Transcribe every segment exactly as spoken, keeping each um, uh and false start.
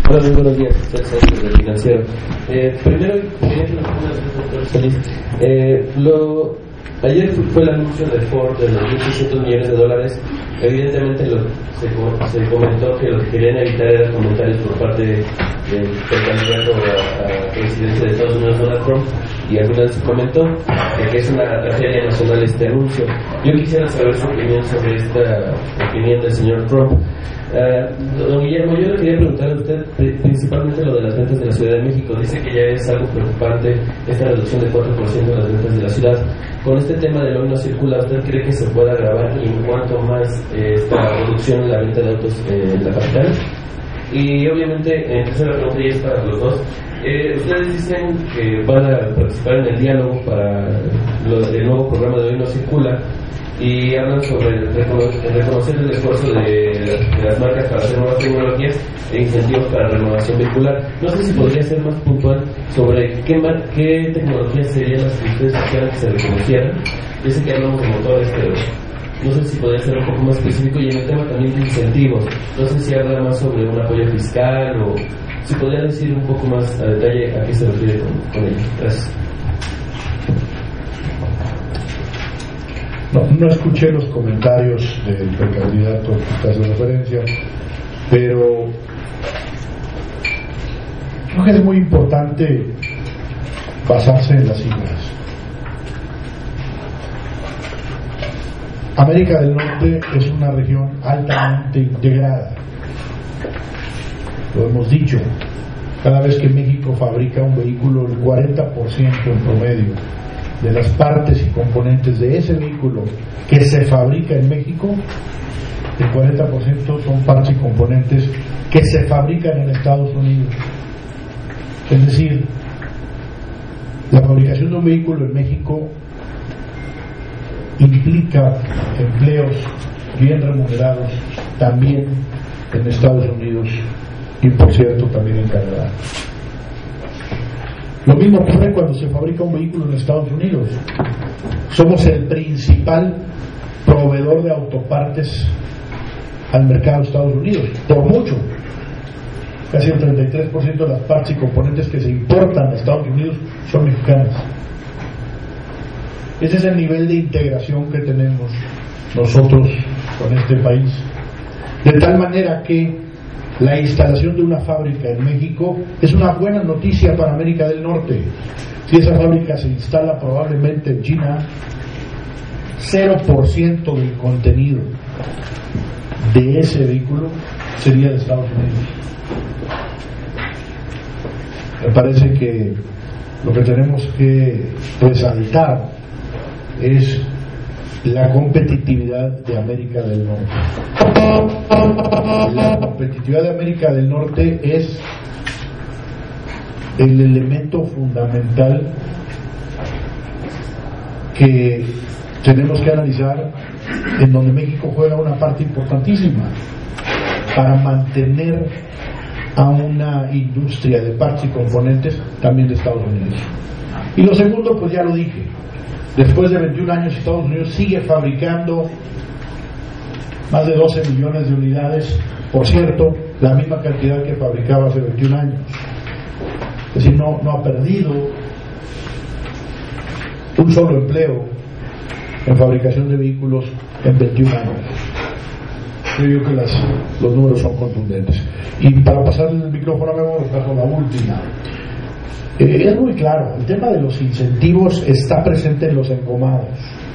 Hola, muy buenos días, soy Sánchez del Financiero. Eh, primero, quería preguntarle al doctor Solís. Eh, lo, ayer fue el anuncio de Ford de los mil seiscientos millones de dólares. Evidentemente lo, se, se comentó que lo que querían evitar eran comentarios por parte del de candidato a, a presidencia de Estados Unidos, Donald Trump, y al final se comentó eh, que es una tragedia nacional este anuncio. Yo quisiera saber su opinión sobre esta opinión del señor Trump. Uh, don Guillermo, yo le quería preguntar a usted principalmente lo de las ventas de la Ciudad de México. Dice que ya es algo preocupante esta reducción del cuatro por ciento de las ventas de la ciudad. Con este tema del hoy no circula, ¿usted cree que se pueda agravar y en cuanto más eh, esta reducción en la venta de autos eh, en la capital? Y obviamente, en tercera pregunta, y es para los dos, eh, ustedes dicen que van a participar en el diálogo para lo, el nuevo programa de hoy no circula, y hablan sobre reconocer, reconocer el esfuerzo de, de las marcas para hacer nuevas tecnologías e incentivos para renovación vehicular. No sé si podría ser más puntual sobre qué, qué tecnologías serían las que ustedes quisieran que se reconocieran. Yo sé que hablamos de motores, pero no sé si podría ser un poco más específico, y en el tema también de incentivos. No sé si habla más sobre un apoyo fiscal o si podría decir un poco más a detalle a qué se refiere con, con ello. Gracias. No, no escuché los comentarios del precandidato que hace referencia, pero creo que es muy importante basarse en las cifras. América del Norte es una región altamente integrada. Lo hemos dicho, cada vez que México fabrica un vehículo, el cuarenta por ciento en promedio de las partes y componentes de ese vehículo que se fabrica en México, el cuarenta por ciento son partes y componentes que se fabrican en Estados Unidos. Es decir, la fabricación de un vehículo en México implica empleos bien remunerados también en Estados Unidos y, por cierto, también en Canadá. Lo mismo ocurre cuando se fabrica un vehículo en Estados Unidos. Somos el principal proveedor de autopartes al mercado de Estados Unidos, por mucho. Casi el treinta y tres por ciento de las partes y componentes que se importan a Estados Unidos son mexicanas. Ese es el nivel de integración que tenemos nosotros con este país. De tal manera que la instalación de una fábrica en México es una buena noticia para América del Norte. Si esa fábrica se instala probablemente en China, cero por ciento del contenido de ese vehículo sería de Estados Unidos. Me parece que lo que tenemos que resaltar es la competitividad de América del Norte. La competitividad de América del Norte es el elemento fundamental que tenemos que analizar, en donde México juega una parte importantísima para mantener a una industria de partes y componentes también de Estados Unidos. Y lo segundo, pues ya lo dije, después de veintiún años Estados Unidos sigue fabricando más de doce millones de unidades, por cierto, la misma cantidad que fabricaba hace veintiún años. Es decir, no, no ha perdido un solo empleo en fabricación de vehículos en veintiún años. Creo que las, los números son contundentes. Y para pasar el micrófono a Memo, paso la última. Eh, es muy claro, el tema de los incentivos está presente en los engomados.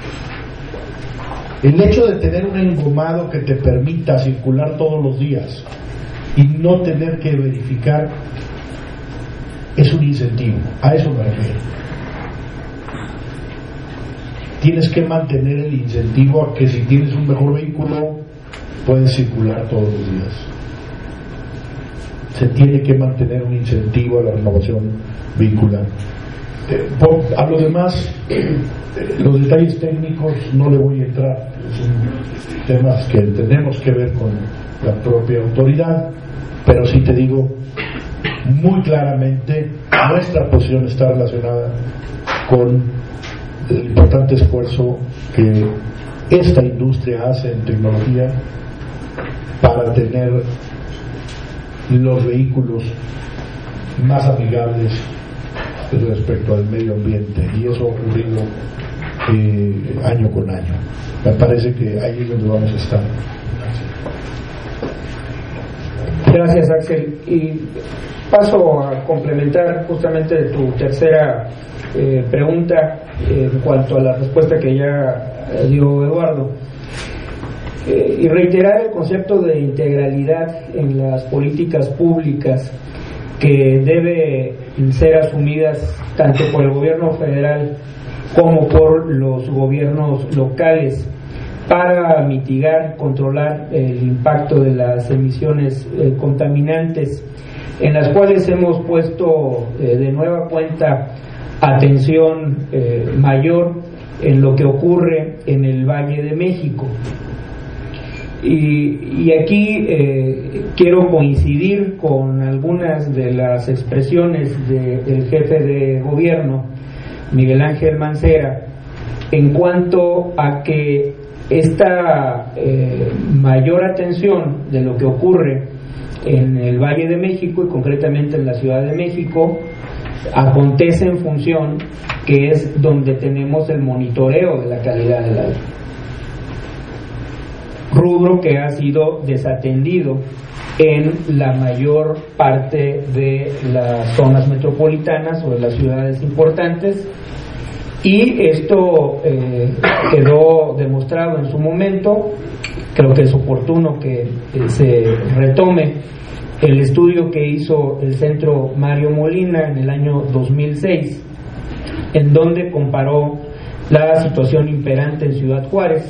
El hecho de tener un engomado que te permita circular todos los días y no tener que verificar es un incentivo, a eso me refiero. Tienes que mantener el incentivo a que si tienes un mejor vehículo puedes circular todos los días. Se tiene que mantener un incentivo a la renovación vehicular. Eh, por, a lo demás, eh, los detalles técnicos no le voy a entrar, son temas que tenemos que ver con la propia autoridad, pero sí te digo muy claramente, nuestra posición está relacionada con el importante esfuerzo que esta industria hace en tecnología para tener los vehículos más amigables respecto al medio ambiente, y eso ha ocurrido eh, año con año. Me parece que ahí es donde vamos a estar. Gracias, Axel. Y paso a complementar justamente tu tercera eh, pregunta eh, en cuanto a la respuesta que ya dio Eduardo. Eh, y reiterar el concepto de integralidad en las políticas públicas que debe ser asumidas tanto por el gobierno federal como por los gobiernos locales para mitigar, controlar el impacto de las emisiones eh, contaminantes, en las cuales hemos puesto eh, de nueva cuenta atención eh, mayor en lo que ocurre en el Valle de México. Y, y aquí eh, quiero coincidir con algunas de las expresiones de, del jefe de gobierno, Miguel Ángel Mancera, en cuanto a que esta eh, mayor atención de lo que ocurre en el Valle de México y concretamente en la Ciudad de México acontece en función que es donde tenemos el monitoreo de la calidad del aire, rubro que ha sido desatendido en la mayor parte de las zonas metropolitanas o de las ciudades importantes, y esto eh, quedó demostrado en su momento. Creo que es oportuno que eh, se retome el estudio que hizo el Centro Mario Molina en el año dos mil seis, en donde comparó la situación imperante en Ciudad Juárez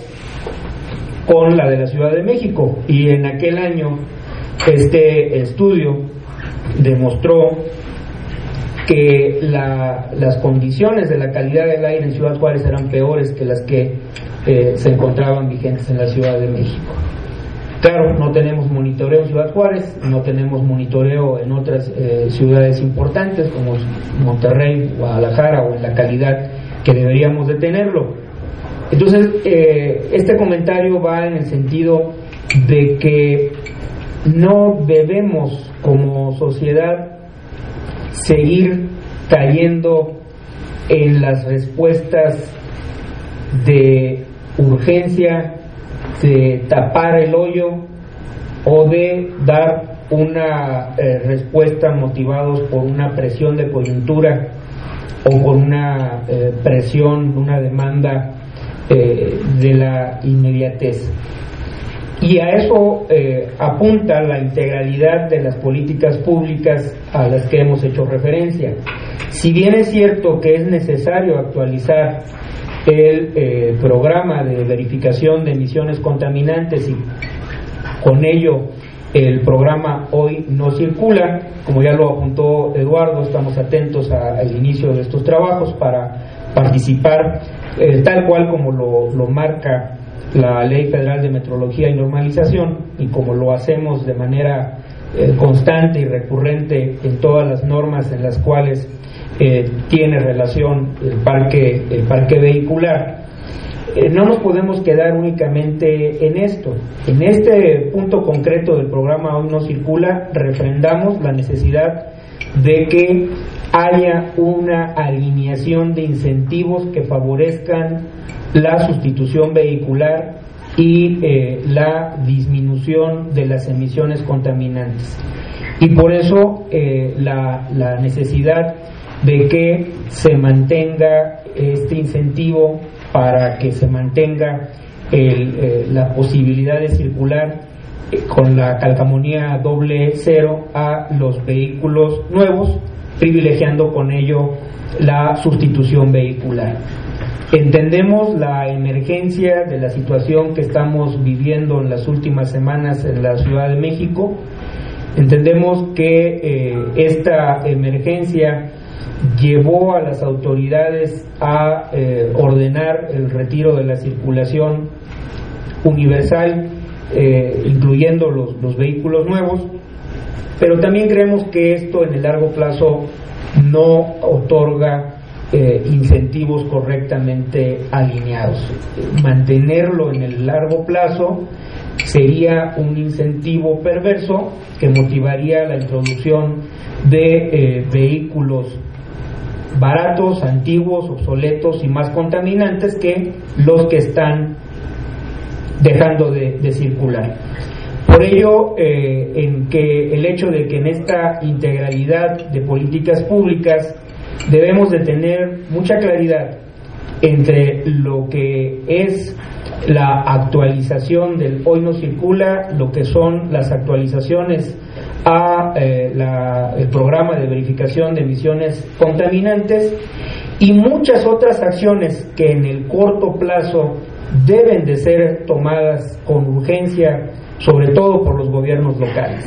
con la de la Ciudad de México, y en aquel año este estudio demostró que la, las condiciones de la calidad del aire en Ciudad Juárez eran peores que las que eh, se encontraban vigentes en la Ciudad de México. Claro, no tenemos monitoreo en Ciudad Juárez, no tenemos monitoreo en otras eh, ciudades importantes como Monterrey, Guadalajara, o en la calidad que deberíamos de tenerlo. Entonces, eh, este comentario va en el sentido de que no debemos como sociedad seguir cayendo en las respuestas de urgencia, de tapar el hoyo o de dar una eh, respuesta motivados por una presión de coyuntura o por una eh, presión, una demanda eh, de la inmediatez. Y a eso eh, apunta la integralidad de las políticas públicas a las que hemos hecho referencia. Si bien es cierto que es necesario actualizar el eh, programa de verificación de emisiones contaminantes y con ello el programa Hoy No Circula, como ya lo apuntó Eduardo, estamos atentos al inicio de estos trabajos para participar eh, tal cual como lo, lo marca la Ley Federal de Metrología y Normalización, y como lo hacemos de manera eh, constante y recurrente en todas las normas en las cuales eh, tiene relación el parque, el parque vehicular. Eh, no nos podemos quedar únicamente en esto. En este punto concreto del programa Hoy No Circula refrendamos la necesidad de que haya una alineación de incentivos que favorezcan la sustitución vehicular y eh, la disminución de las emisiones contaminantes. Y por eso eh, la, la necesidad de que se mantenga este incentivo para que se mantenga el, eh, la posibilidad de circular eh, con la calcamonía doble cero a los vehículos nuevos, privilegiando con ello la sustitución vehicular. Entendemos la emergencia de la situación que estamos viviendo en las últimas semanas en la Ciudad de México. Entendemos que eh, esta emergencia llevó a las autoridades a eh, ordenar el retiro de la circulación universal, eh, incluyendo los, los vehículos nuevos, pero también creemos que esto en el largo plazo no otorga Eh, incentivos correctamente alineados. Mantenerlo en el largo plazo sería un incentivo perverso que motivaría la introducción de eh, vehículos baratos, antiguos, obsoletos y más contaminantes que los que están dejando de, de circular. Por ello, eh, en que el hecho de que en esta integralidad de políticas públicas debemos de tener mucha claridad entre lo que es la actualización del hoy no circula, lo que son las actualizaciones a eh, la, el programa de verificación de emisiones contaminantes y muchas otras acciones que en el corto plazo deben de ser tomadas con urgencia, sobre todo por los gobiernos locales,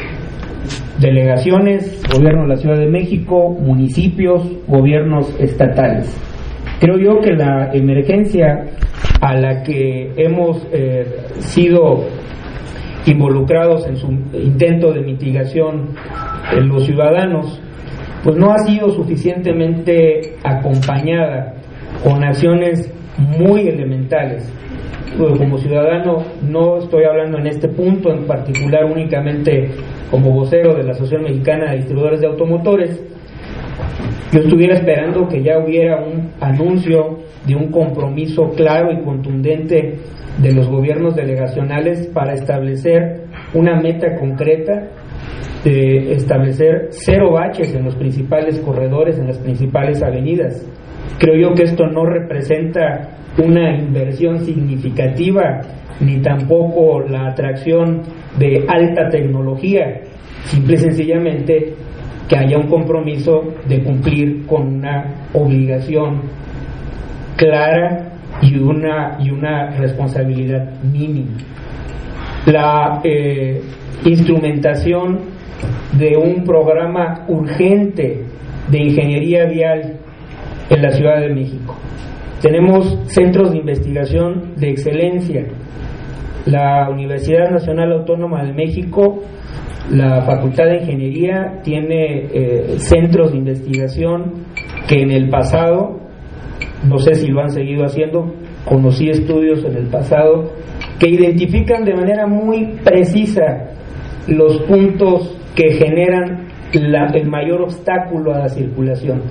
delegaciones, gobierno de la Ciudad de México, municipios, gobiernos estatales. Creo yo que la emergencia a la que hemos eh, sido involucrados en su intento de mitigación en los ciudadanos, pues no ha sido suficientemente acompañada con acciones muy elementales. Como ciudadano no estoy hablando en este punto en particular únicamente como vocero de la Asociación Mexicana de Distribuidores de Automotores. Yo estuviera esperando que ya hubiera un anuncio de un compromiso claro y contundente de los gobiernos delegacionales para establecer una meta concreta de establecer cero baches en los principales corredores, en las principales avenidas. Creo yo que esto no representa una inversión significativa ni tampoco la atracción de alta tecnología, simple y sencillamente que haya un compromiso de cumplir con una obligación clara y una y una responsabilidad mínima. La eh, instrumentación de un programa urgente de ingeniería vial en la Ciudad de México. Tenemos centros de investigación de excelencia. La Universidad Nacional Autónoma de México, la Facultad de Ingeniería, tiene eh, centros de investigación que en el pasado, no sé si lo han seguido haciendo, conocí estudios en el pasado que identifican de manera muy precisa los puntos que generan la, el mayor obstáculo a la circulación.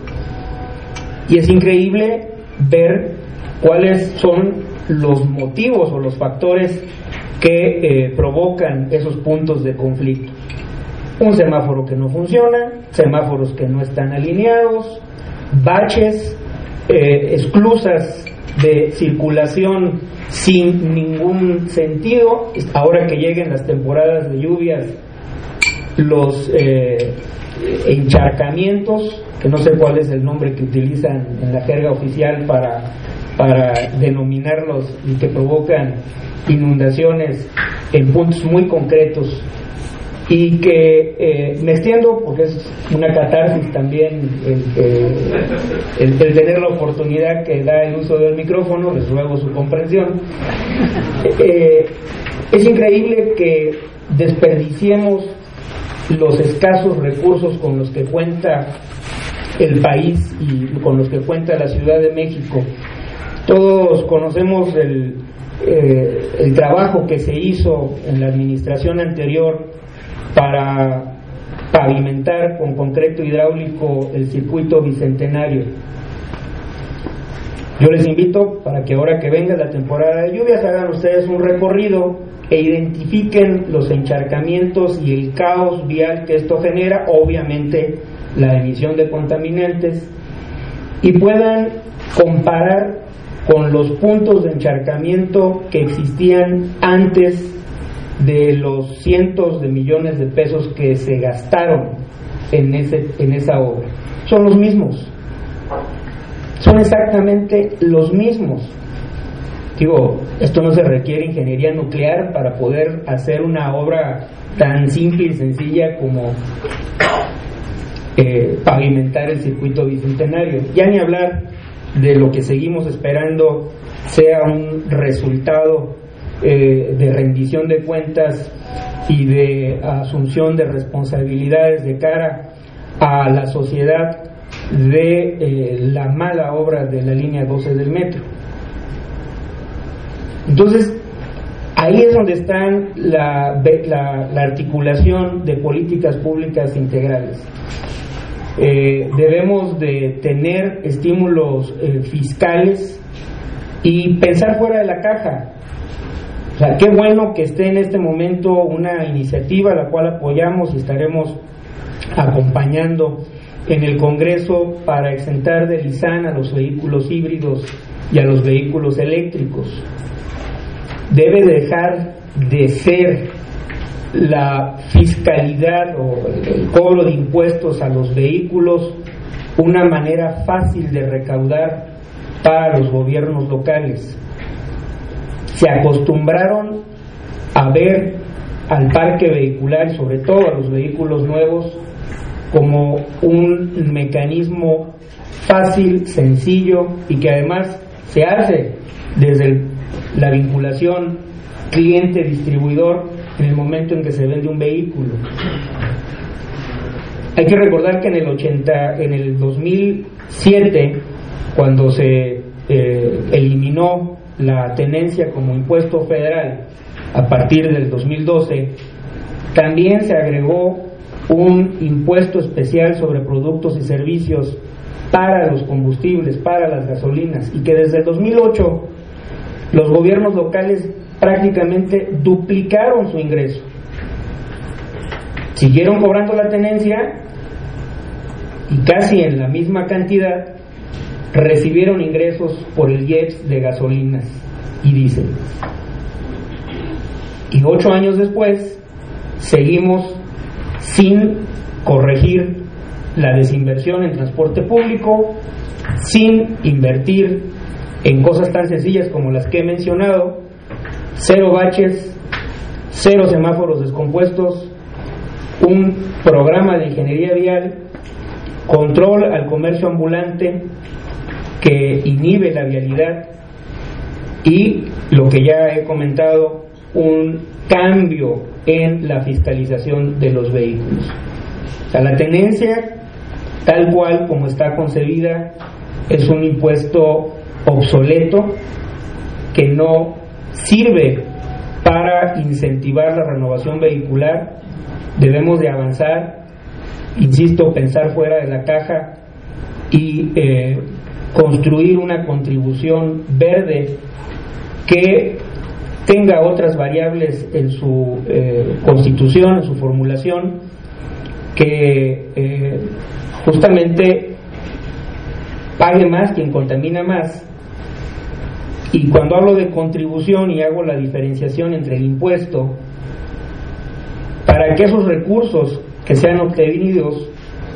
Y es increíble ver cuáles son los motivos o los factores que eh, provocan esos puntos de conflicto. Un semáforo que no funciona, semáforos que no están alineados, baches, eh, esclusas de circulación sin ningún sentido. Ahora que lleguen las temporadas de lluvias, los eh, encharcamientos, que no sé cuál es el nombre que utilizan en la jerga oficial para, para denominarlos, y que provocan inundaciones en puntos muy concretos, y que eh, me extiendo porque es una catarsis también el, el, el, el tener la oportunidad que da el uso del micrófono, les ruego su comprensión. Eh, es increíble que desperdiciemos los escasos recursos con los que cuenta el país y con los que cuenta la Ciudad de México. Todos conocemos el, eh, el trabajo que se hizo en la administración anterior para pavimentar con concreto hidráulico el circuito bicentenario. Yo les invito para que ahora que venga la temporada de lluvias hagan ustedes un recorrido e identifiquen los encharcamientos y el caos vial que esto genera, obviamente la emisión de contaminantes, y puedan comparar con los puntos de encharcamiento que existían antes de los cientos de millones de pesos que se gastaron en ese en esa obra. Son los mismos, son exactamente los mismos. Digo, esto no se requiere ingeniería nuclear para poder hacer una obra tan simple y sencilla como eh, pavimentar el circuito bicentenario. Ya ni hablar de lo que seguimos esperando sea un resultado eh, de rendición de cuentas y de asunción de responsabilidades de cara a la sociedad de eh, la mala obra de la línea doce del metro. Entonces, ahí es donde está la, la, la articulación de políticas públicas integrales. Eh, debemos de tener estímulos eh, fiscales y pensar fuera de la caja. O sea, qué bueno que esté en este momento una iniciativa la cual apoyamos y estaremos acompañando en el Congreso para exentar del I S A N a los vehículos híbridos y a los vehículos eléctricos. Debe dejar de ser la fiscalidad o el cobro de impuestos a los vehículos una manera fácil de recaudar para los gobiernos locales. Se acostumbraron a ver al parque vehicular, sobre todo a los vehículos nuevos, como un mecanismo fácil, sencillo y que además se hace desde el, la vinculación cliente-distribuidor en el momento en que se vende un vehículo. Hay que recordar que en el ochenta, en el dos mil siete, cuando se eh, eliminó la tenencia como impuesto federal a partir del dos mil doce, también se agregó un impuesto especial sobre productos y servicios para los combustibles, para las gasolinas, y que desde el dos mil ocho los gobiernos locales prácticamente duplicaron su ingreso. Siguieron cobrando la tenencia y casi en la misma cantidad recibieron ingresos por el I E P S de gasolinas y diésel. Y ocho años después seguimos sin corregir la desinversión en transporte público, sin invertir en cosas tan sencillas como las que he mencionado: cero baches, cero semáforos descompuestos, un programa de ingeniería vial, control al comercio ambulante que inhibe la vialidad y, lo que ya he comentado, un cambio en la fiscalización de los vehículos. O sea, la tenencia, tal cual como está concebida, es un impuesto obsoleto que no sirve para incentivar la renovación vehicular. Debemos de avanzar, insisto, pensar fuera de la caja y eh, construir una contribución verde que tenga otras variables en su eh, constitución, en su formulación, que eh, justamente pague más quien contamina más. Y cuando hablo de contribución y hago la diferenciación entre el impuesto, para que esos recursos que sean obtenidos,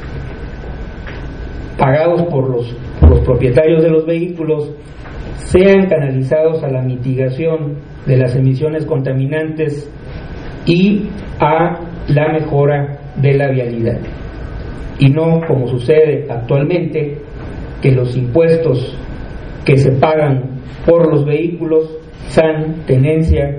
pagados por los, por los propietarios de los vehículos, sean canalizados a la mitigación de las emisiones contaminantes y a la mejora de la vialidad, y no como sucede actualmente, que los impuestos que se pagan por los vehículos, S A N, tenencia,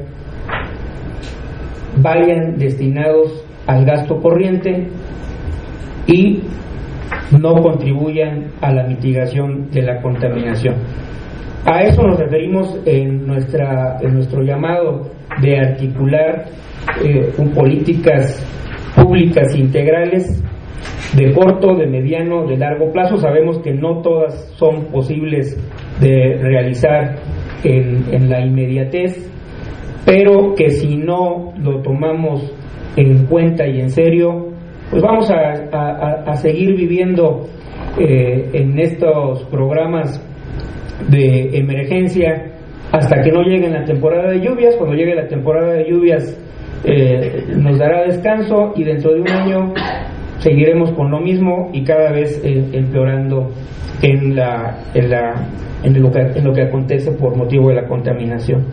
vayan destinados al gasto corriente y no contribuyan a la mitigación de la contaminación. A eso nos referimos en nuestra en nuestro llamado de articular eh, un políticas públicas integrales de corto, de mediano, de largo plazo. Sabemos que no todas son posibles de realizar en, en la inmediatez, pero que si no lo tomamos en cuenta y en serio, pues vamos a, a, a seguir viviendo eh, en estos programas de emergencia hasta que no llegue la temporada de lluvias. Cuando llegue la temporada de lluvias eh, nos dará descanso, y dentro de un año seguiremos con lo mismo y cada vez eh, empeorando en la en la en lo que en lo que acontece por motivo de la contaminación.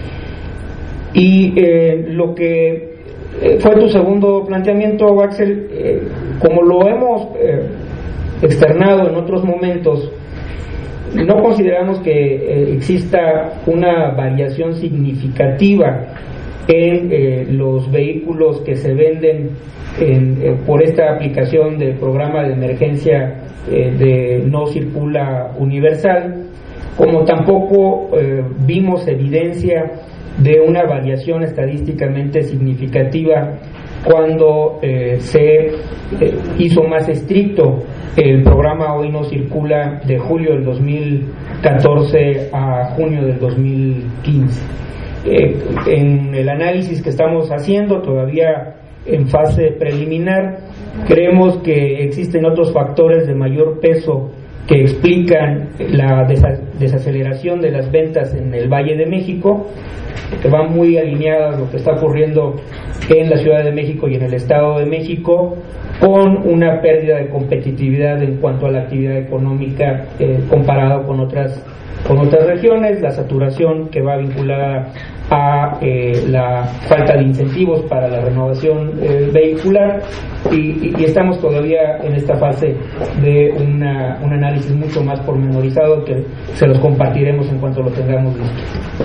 Y eh, lo que eh, fue tu segundo planteamiento, Axel, eh, como lo hemos eh, externado en otros momentos, no consideramos que eh, exista una variación significativa en eh, los vehículos que se venden en, eh, por esta aplicación del programa de emergencia eh, de No Circula Universal, como tampoco eh, vimos evidencia de una variación estadísticamente significativa cuando eh, se eh, hizo más estricto el programa Hoy No Circula de julio del dos mil catorce a junio del dos mil quince. Eh, en el análisis que estamos haciendo, todavía en fase preliminar, creemos que existen otros factores de mayor peso que explican la desaceleración de las ventas en el Valle de México, que van muy alineadas a lo que está ocurriendo en la Ciudad de México y en el Estado de México, con una pérdida de competitividad en cuanto a la actividad económica eh, comparado con otras con otras regiones, la saturación que va vinculada a eh, la falta de incentivos para la renovación eh, vehicular y, y estamos todavía en esta fase de una, un análisis mucho más pormenorizado que se los compartiremos en cuanto lo tengamos listo.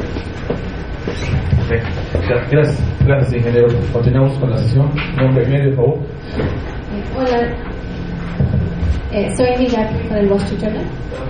Gracias, gracias ingeniero. Continuamos con la sesión. Nombre y medio, por favor. Hola, eh, soy Emilia con el Wall Street Journal.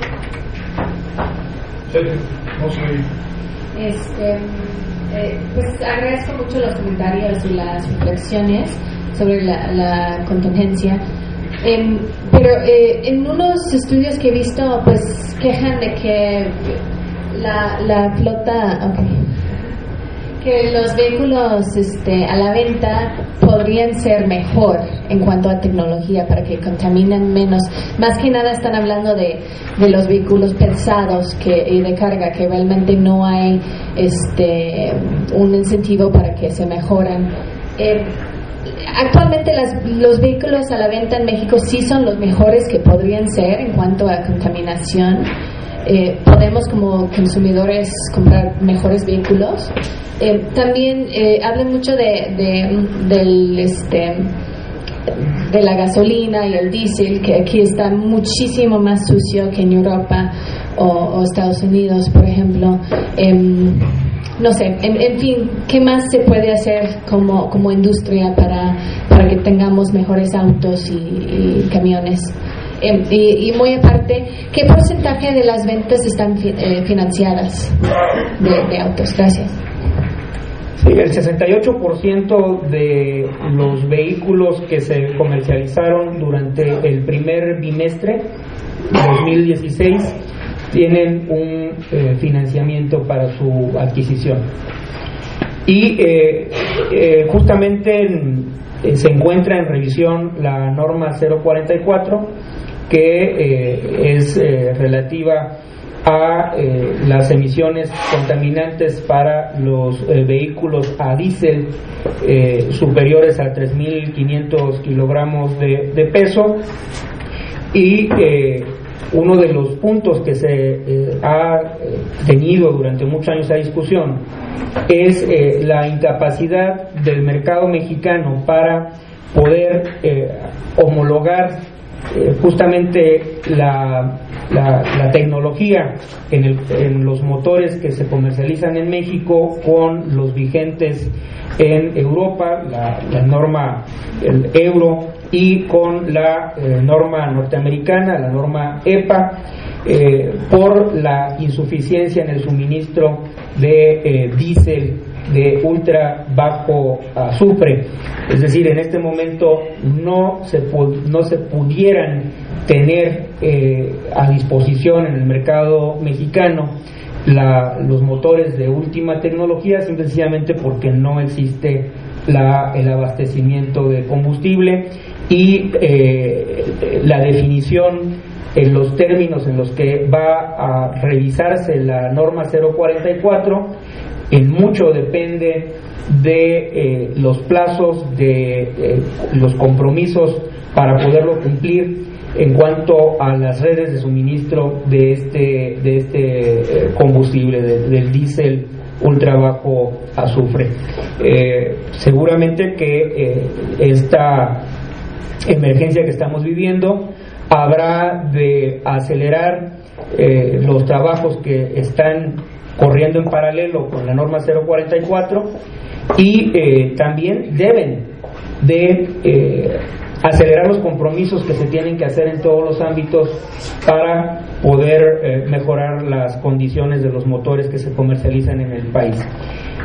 No soy. Este, eh, pues agradezco mucho los comentarios y las reflexiones sobre la, la contingencia. Eh, pero eh, en unos estudios que he visto, pues quejan de que la, la flota, okay, que los vehículos este, a la venta podrían ser mejor en cuanto a tecnología para que contaminen menos. Más que nada están hablando de, de los vehículos pesados que, y de carga, que realmente no hay este, un incentivo para que se mejoren. Eh, actualmente las, los vehículos a la venta en México sí son los mejores que podrían ser en cuanto a contaminación. Eh, podemos como consumidores comprar mejores vehículos. Eh, también eh, hablan mucho de, de, del, este, de la gasolina y el diésel, que aquí está muchísimo más sucio que en Europa o, o Estados Unidos, por ejemplo. Eh, no sé, en, en fin, ¿qué más se puede hacer como, como industria para, para que tengamos mejores autos y, y camiones? Eh, y, y muy aparte, ¿qué porcentaje de las ventas están fi, eh, financiadas de, de autos? Gracias. Sí, el sesenta y ocho por ciento de los vehículos que se comercializaron durante el primer bimestre de dos mil dieciséis tienen un eh, financiamiento para su adquisición. Y eh, eh, justamente en, eh, se encuentra en revisión la norma cero cuarenta y cuatro, que eh, es eh, relativa a eh, las emisiones contaminantes para los eh, vehículos a diésel eh, superiores a tres mil quinientos kilogramos de, de peso. Y eh, uno de los puntos que se eh, ha eh, tenido durante muchos años a discusión es eh, la incapacidad del mercado mexicano para poder eh, homologar eh, justamente la, la, la tecnología en, el, en los motores que se comercializan en México con los vigentes en Europa, la, la norma el Euro, y con la eh, norma norteamericana, la norma E P A, eh, por la insuficiencia en el suministro de eh, diésel de ultra bajo azufre. Es decir, en este momento no se, no se pudieran tener eh, a disposición en el mercado mexicano la, los motores de última tecnología, sencillamente porque no existe la, el abastecimiento de combustible y eh, la definición en los términos en los que va a revisarse la norma cero cuarenta y cuatro en mucho depende de eh, los plazos, de eh, los compromisos para poderlo cumplir en cuanto a las redes de suministro de este de este eh, combustible, de, del diésel ultra bajo azufre. Eh, seguramente que eh, esta emergencia que estamos viviendo habrá de acelerar eh, los trabajos que están corriendo en paralelo con la norma cero cuarenta y cuatro y eh, también deben de eh, acelerar los compromisos que se tienen que hacer en todos los ámbitos para poder eh, mejorar las condiciones de los motores que se comercializan en el país.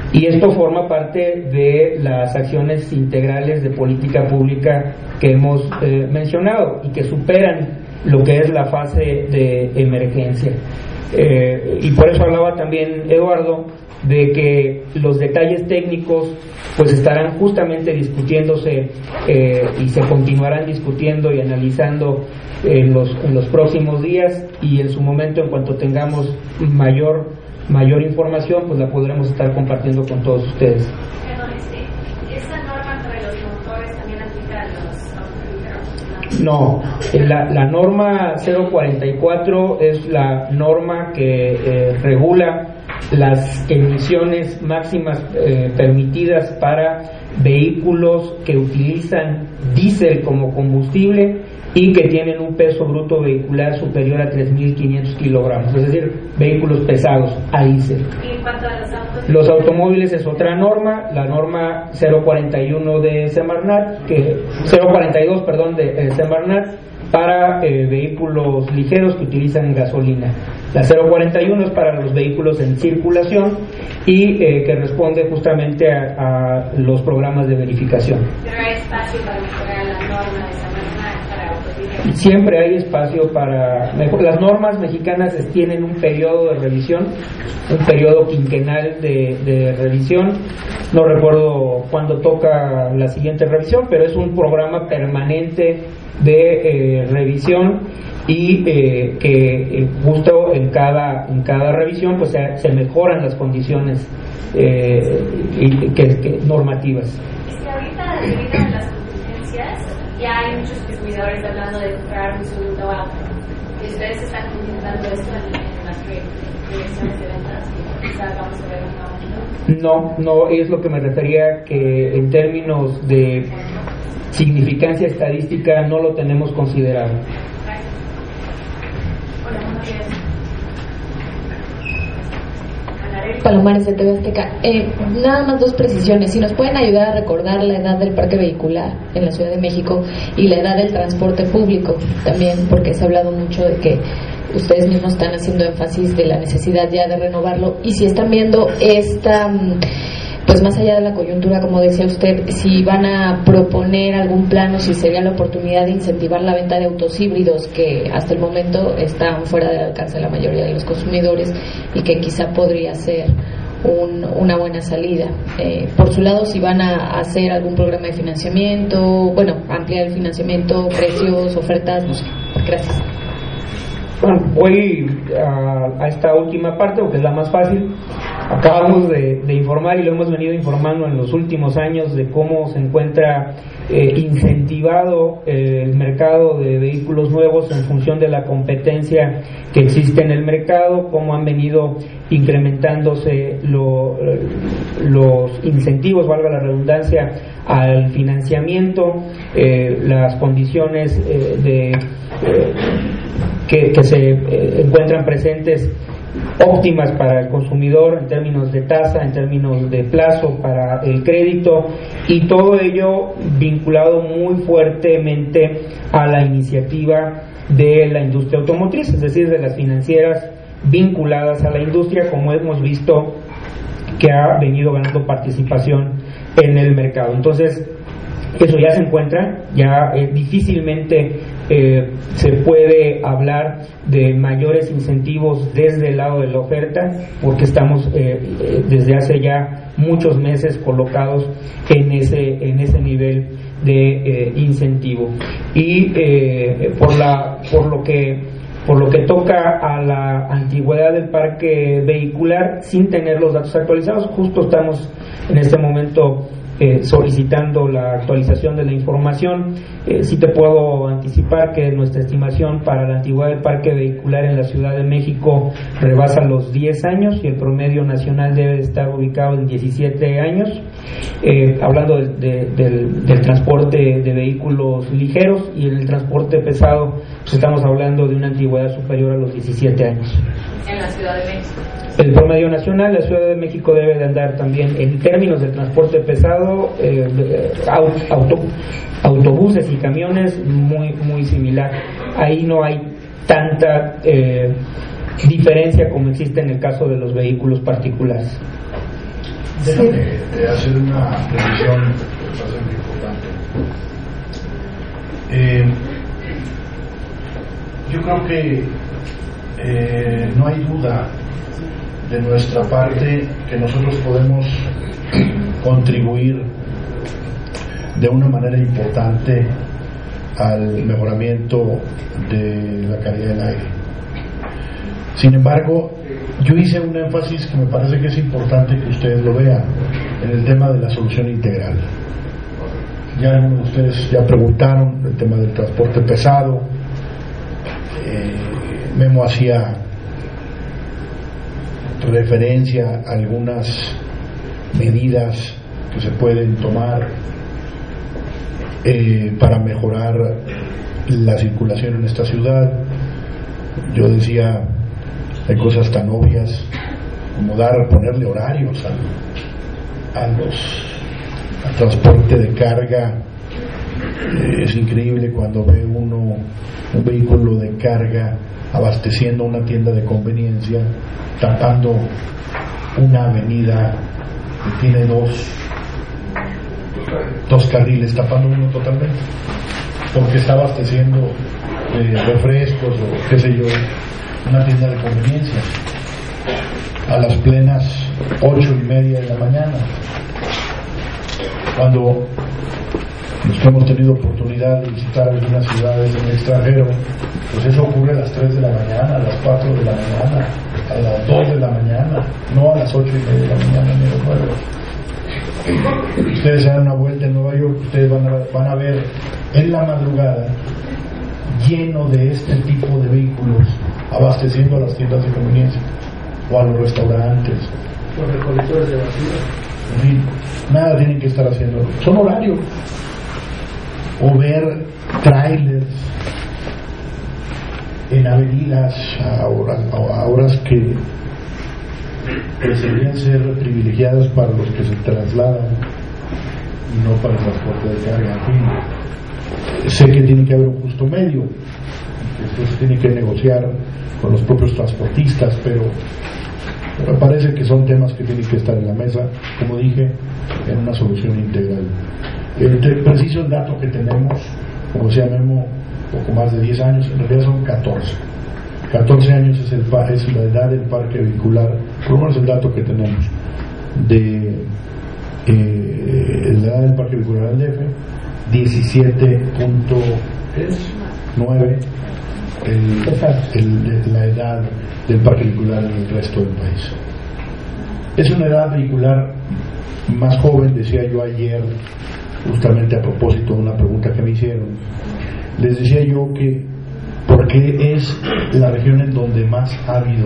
Y esto forma parte de las acciones integrales de política pública que hemos eh, mencionado y que superan lo que es la fase de emergencia. Eh, y por eso hablaba también Eduardo de que los detalles técnicos pues estarán justamente discutiéndose eh, y se continuarán discutiendo y analizando en los, en los próximos días, y en su momento, en cuanto tengamos mayor mayor información, pues la podremos estar compartiendo con todos ustedes. Perdón, este, ¿esa norma para los motores también aplica a los automóviles? No, la, la norma cero cuarenta y cuatro es la norma que eh, regula las emisiones máximas eh, permitidas para vehículos que utilizan diésel como combustible y que tienen un peso bruto vehicular superior a tres mil quinientos kilogramos, es decir, vehículos pesados a diésel. ¿Y en cuanto a los autos? Los automóviles es otra norma, la norma cero cuarenta y uno de Semarnat, que cero cuarenta y dos, perdón, de eh, Semarnat, para eh, vehículos ligeros que utilizan gasolina. La cero cuarenta y uno es para los vehículos en circulación y eh, que responde justamente a, a los programas de verificación. Pero hay espacio para mejorar la norma de Semarnat para autos ligeros. Siempre hay espacio para mejor. Las normas mexicanas tienen un periodo de revisión, un periodo quinquenal de, de revisión. No recuerdo cuándo toca la siguiente revisión, pero es un programa permanente de eh, revisión y eh, que eh, justo en cada en cada revisión pues se, se mejoran las condiciones eh, y, que, que, normativas. Es que ahorita, debido a las contingencias, ya hay muchos distribuidores hablando de comprar un segundo auto. ¿Y ustedes están comentando esto en, en las direcciones de ventas? Quizás vamos a ver un aumento. No, no es lo que me refería, que en términos de significancia estadística no lo tenemos considerado. Palomares de T V Azteca. Eh, nada más dos precisiones. Si nos pueden ayudar a recordar la edad del parque vehicular en la Ciudad de México y la edad del transporte público también, porque se ha hablado mucho de que ustedes mismos están haciendo énfasis de la necesidad ya de renovarlo, y si están viendo esta, pues más allá de la coyuntura, como decía usted, si van a proponer algún plan o si sería la oportunidad de incentivar la venta de autos híbridos que hasta el momento están fuera del alcance de la mayoría de los consumidores y que quizá podría ser un, una buena salida. Eh, por su lado, si van a hacer algún programa de financiamiento, bueno, ampliar el financiamiento, precios, ofertas, no sé. Gracias. Bueno, voy a, a esta última parte porque es la más fácil. Acabamos de, de informar y lo hemos venido informando en los últimos años de cómo se encuentra eh, incentivado eh, el mercado de vehículos nuevos en función de la competencia que existe en el mercado, cómo han venido incrementándose lo, los incentivos, valga la redundancia, al financiamiento, eh, las condiciones eh, de eh, que, que se eh, encuentran presentes óptimas para el consumidor en términos de tasa, en términos de plazo para el crédito, y todo ello vinculado muy fuertemente a la iniciativa de la industria automotriz, es decir, de las financieras vinculadas a la industria, como hemos visto que ha venido ganando participación en el mercado. Entonces, eso ya se encuentra, ya eh, difícilmente eh, se puede hablar de mayores incentivos desde el lado de la oferta, porque estamos eh, eh, desde hace ya muchos meses colocados en ese en ese nivel de eh, incentivo. Y eh, por la por lo que por lo que toca a la antigüedad del parque vehicular, sin tener los datos actualizados, justo estamos en este momento Eh, solicitando la actualización de la información. Eh, sí te puedo anticipar que nuestra estimación para la antigüedad del parque vehicular en la Ciudad de México rebasa los diez años y el promedio nacional debe de estar ubicado en diecisiete años. Eh, hablando de, de, del, del transporte de vehículos ligeros, y el transporte pesado, pues estamos hablando de una antigüedad superior a los diecisiete años. En la Ciudad de México. El promedio nacional, la Ciudad de México debe de andar también en términos de transporte pesado, eh, auto, autobuses y camiones, muy muy similar. Ahí no hay tanta eh, diferencia como existe en el caso de los vehículos particulares. Déjame hacer una precisión bastante importante. Eh, yo creo que eh, no hay duda de nuestra parte que nosotros podemos contribuir de una manera importante al mejoramiento de la calidad del aire. Sin embargo, yo hice un énfasis que me parece que es importante que ustedes lo vean en el tema de la solución integral. Ya algunos de ustedes ya preguntaron el tema del transporte pesado. eh, Memo hacía referencia a algunas medidas que se pueden tomar eh, para mejorar la circulación en esta ciudad. Yo decía, hay cosas tan obvias como dar, ponerle horarios a, a los al transporte de carga. Eh, es increíble cuando ve uno un vehículo de carga abasteciendo una tienda de conveniencia, tapando una avenida que tiene dos dos carriles, tapando uno totalmente, porque está abasteciendo eh, refrescos o qué sé yo, una tienda de conveniencia a las plenas ocho y media de la mañana, cuando los que hemos tenido oportunidad de visitar algunas ciudades en el extranjero, pues eso ocurre a las tres de la mañana, a las cuatro de la mañana, a las dos de la mañana, no a las ocho y media de la mañana ni a las nueve. Ustedes se dan una vuelta en Nueva York, ustedes van a, van a ver en la madrugada lleno de este tipo de vehículos abasteciendo a las tiendas de conveniencia o a los restaurantes, los recolectores de basura. En fin, nada tienen que estar haciendo, son horarios. O ver trailers en avenidas a horas, a horas que, que deberían ser privilegiadas para los que se trasladan y no para el transporte de carga. En fin, sé que tiene que haber un justo medio, esto se tiene que negociar con los propios transportistas, pero me parece que son temas que tienen que estar en la mesa, como dije, en una solución integral. El preciso el dato que tenemos, como decía Memo, poco más de diez años, en realidad son catorce. catorce años es, el, es la edad del parque vehicular, por lo menos el dato que tenemos, de eh, la edad del parque vehicular del D F, diecisiete punto nueve el, el, la edad del parque vehicular en el resto del país. Es una edad vehicular más joven, decía yo ayer, justamente a propósito de una pregunta que me hicieron. Les decía yo que porque es la región en donde más ha habido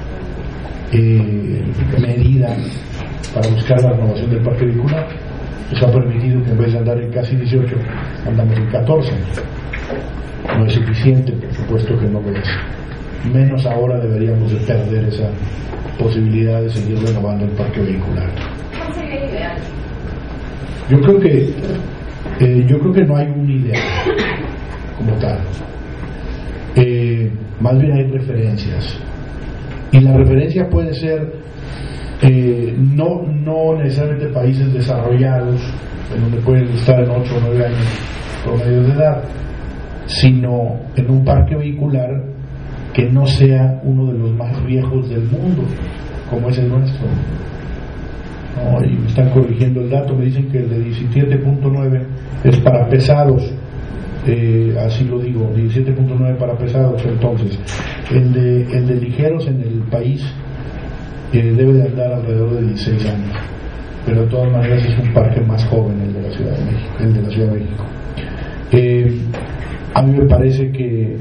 eh, medidas para buscar la renovación del parque vehicular, pues ha permitido que en vez de andar en casi dieciocho, andamos en catorce. No es suficiente, por supuesto que no lo es. Menos ahora deberíamos de perder esa posibilidad de seguir renovando el parque vehicular. ¿Cuál sería el ideal? Yo creo que eh, yo creo que no hay un ideal como tal. Eh, más bien hay referencias, y la referencia puede ser eh, no no necesariamente países desarrollados en donde pueden estar en ocho o nueve años promedio de edad, sino en un parque vehicular que no sea uno de los más viejos del mundo como es el nuestro. No, y me están corrigiendo el dato, me dicen que el de diecisiete punto nueve es para pesados, eh, así lo digo, diecisiete punto nueve para pesados. Entonces el de, el de ligeros en el país eh, debe de andar alrededor de dieciséis años, pero de todas maneras es un parque más joven el de la Ciudad de México, el de la Ciudad de México. Eh, a mí me parece que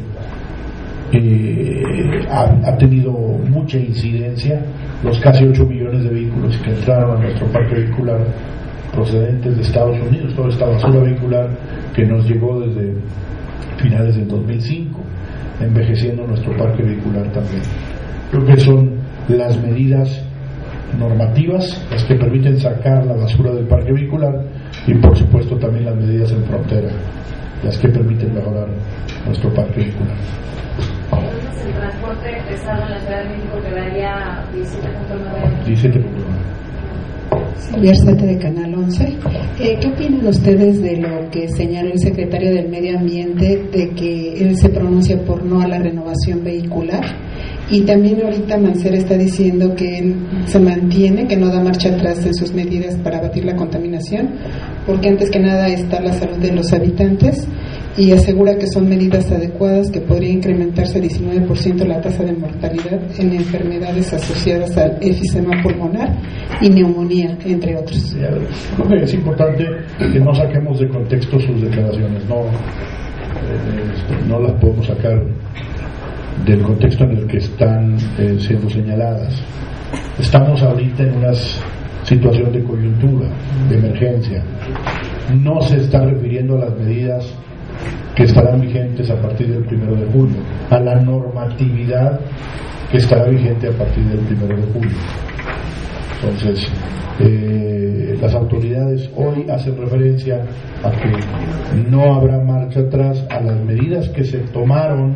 Eh, ha, ha tenido mucha incidencia los casi ocho millones de vehículos que entraron a nuestro parque vehicular procedentes de Estados Unidos, toda esta basura vehicular que nos llegó desde finales del dos mil cinco, envejeciendo nuestro parque vehicular también. Creo que son las medidas normativas las que permiten sacar la basura del parque vehicular, y por supuesto también las medidas en frontera las que permiten mejorar nuestro parque vehicular. Entonces, el transporte pesado en la Ciudad de México quedaría diecisiete punto nueve. diecisiete punto nueve. Sete de Canal once. Eh, ¿Qué opinan ustedes de lo que señaló el secretario del Medio Ambiente de que él se pronuncia por no a la renovación vehicular? Y también ahorita Mancera está diciendo que él se mantiene, que no da marcha atrás en sus medidas para abatir la contaminación, porque antes que nada está la salud de los habitantes, y asegura que son medidas adecuadas, que podría incrementarse diecinueve por ciento la tasa de mortalidad en enfermedades asociadas al enfisema pulmonar y neumonía, entre otros. Creo que es importante que no saquemos de contexto sus declaraciones, no, eh, no las podemos sacar del contexto en el que están eh, siendo señaladas. Estamos ahorita en una situación de coyuntura, de emergencia. No se está refiriendo a las medidas que estarán vigentes a partir del primero de julio, a la normatividad que estará vigente a partir del primero de julio. Entonces, eh, las autoridades hoy hacen referencia a que no habrá marcha atrás a las medidas que se tomaron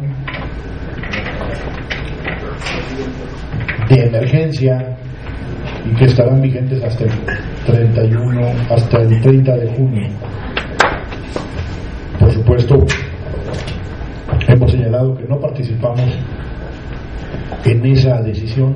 de emergencia y que estarán vigentes hasta el treinta y uno, hasta el treinta de junio. Por supuesto, hemos señalado que no participamos en esa decisión,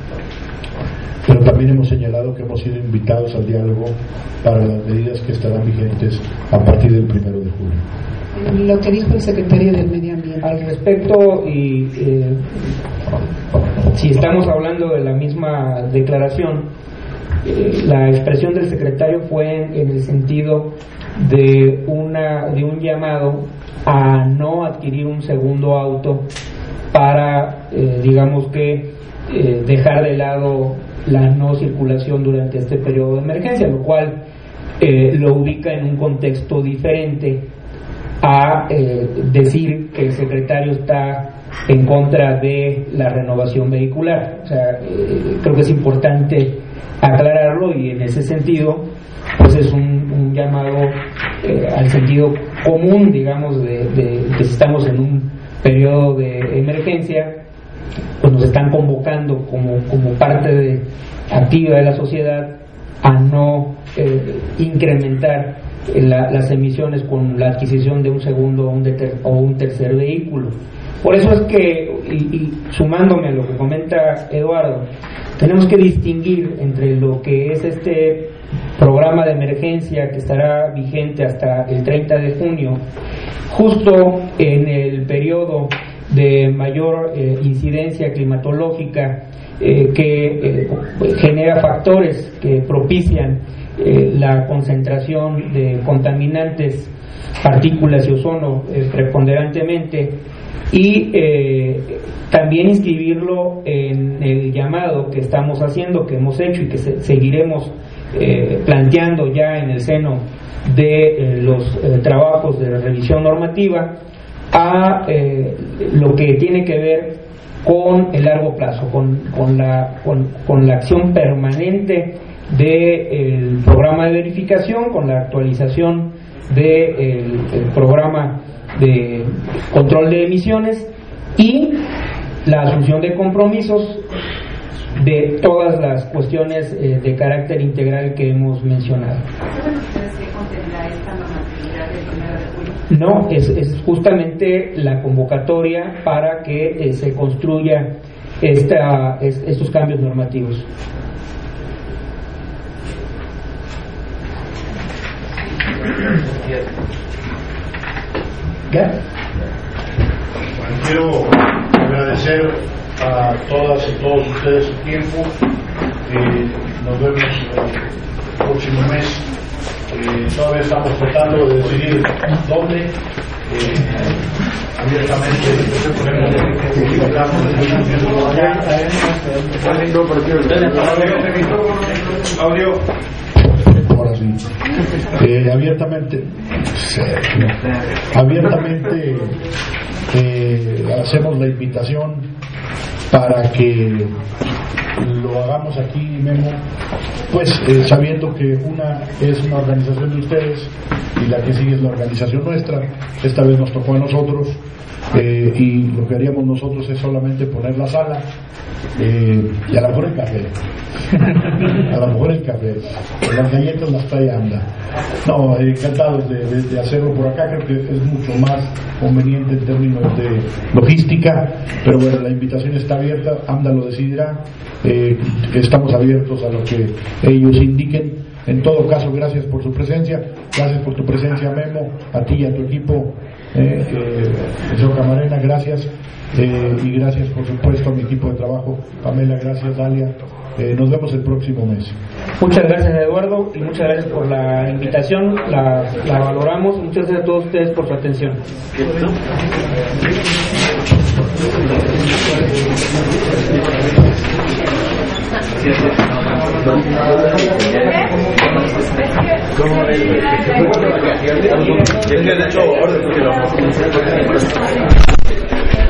pero también hemos señalado que hemos sido invitados al diálogo para las medidas que estarán vigentes a partir del primero de julio. Lo que dijo el secretario del Medio Ambiente. Al respecto, y eh, si estamos hablando de la misma declaración, eh, la expresión del secretario fue en, en el sentido de una de un llamado a no adquirir un segundo auto para, eh, digamos que, eh, dejar de lado la no circulación durante este periodo de emergencia, lo cual eh, lo ubica en un contexto diferente a eh, decir que el secretario está en contra de la renovación vehicular. O sea, eh, creo que es importante aclararlo, y en ese sentido pues es un, un llamado eh, al sentido común, digamos, de, de que estamos en un periodo de emergencia, pues nos están convocando como, como parte de, activa de la sociedad a no eh, incrementar la, las emisiones con la adquisición de un segundo o un, ter, o un tercer vehículo. Por eso es que, y, y sumándome a lo que comenta Eduardo, tenemos que distinguir entre lo que es este programa de emergencia que estará vigente hasta el treinta de junio, justo en el periodo de mayor eh, incidencia climatológica eh, que eh, genera factores que propician eh, la concentración de contaminantes, partículas y ozono eh, preponderantemente, y eh, también inscribirlo en el llamado que estamos haciendo, que hemos hecho y que se, seguiremos eh, planteando ya en el seno de eh, los eh, trabajos de revisión normativa, a eh, lo que tiene que ver con el largo plazo, con, con, la, con, con la acción permanente del programa de verificación, con la actualización del de programa de control de emisiones y la asunción de compromisos de todas las cuestiones eh, de carácter integral que hemos mencionado. No, es, es justamente la convocatoria para que eh, se construya esta, es, estos cambios normativos. ¿Ya? Bueno, quiero agradecer a todas y todos ustedes su tiempo. Eh, nos vemos el próximo mes. Eh, todavía estamos tratando de decidir dónde. Eh, abiertamente audio. Ahora sí. Eh, abiertamente abiertamente eh, hacemos la invitación para que lo hagamos aquí, Memo, pues eh, sabiendo que una es una organización de ustedes y la que sigue es la organización nuestra. Esta vez nos tocó a nosotros, eh, y lo que haríamos nosotros es solamente poner la sala, eh, y a lo mejor el café a lo mejor el café, las galletas las trae Anda. No, eh, encantados de, de, de hacerlo por acá. Creo que es mucho más conveniente en términos de logística, pero bueno, la invitación está abierta, Anda lo decidirá. Eh, estamos abiertos a lo que ellos indiquen. En todo caso, gracias por su presencia, gracias por tu presencia, Memo, a ti y a tu equipo, eh, eh, señor Camarena, gracias, eh, y gracias por supuesto a mi equipo de trabajo, Pamela, gracias, Dalia. Eh, nos vemos el próximo mes. Muchas gracias, Eduardo, y muchas gracias por la invitación, la, la valoramos. Muchas gracias a todos ustedes por su atención. ¿Cómo